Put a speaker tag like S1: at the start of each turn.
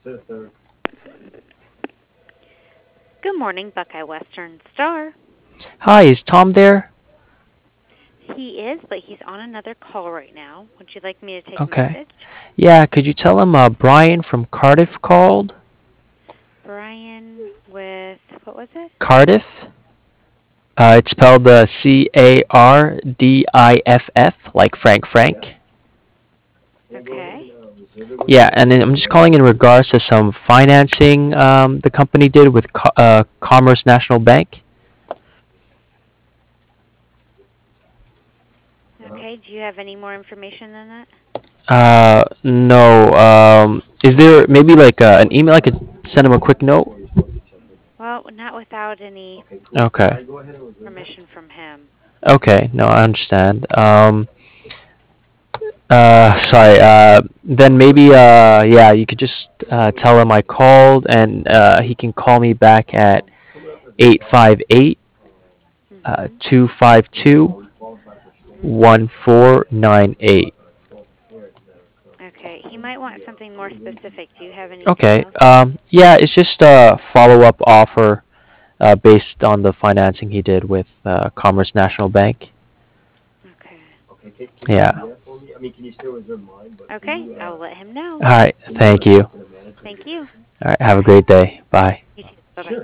S1: Good morning, Buckeye Western Star.
S2: Hi, is Tom there?
S1: He is, but he's on another call right now. Would you like me to take a
S2: Okay.
S1: message?
S2: Yeah, could you tell him Brian from Cardiff called?
S1: Brian with, what was it?
S2: Cardiff? It's spelled Cardiff, like Frank.
S1: Okay.
S2: Yeah, and then I'm just calling in regards to some financing the company did with Commerce National Bank.
S1: Okay. Do you have any more information than that?
S2: No. Is there maybe like an email I could send him a quick note?
S1: Well, not without any
S2: Okay.
S1: permission from him.
S2: Okay. No, I understand. Sorry. Then maybe, yeah, you could just tell him I called, and he can call me back at 858
S1: Mhm.
S2: 252
S1: Mhm.
S2: 1498.
S1: Okay. He might want something more specific. Do you have any
S2: Okay.
S1: details?
S2: Yeah, it's just a follow-up offer based on the financing he did with Commerce National Bank.
S1: Okay.
S2: Yeah.
S1: Okay. I'll let him know.
S2: All right. Thank you.
S1: Thank you.
S2: All right. Have a great day. Bye.
S1: You too. Bye bye.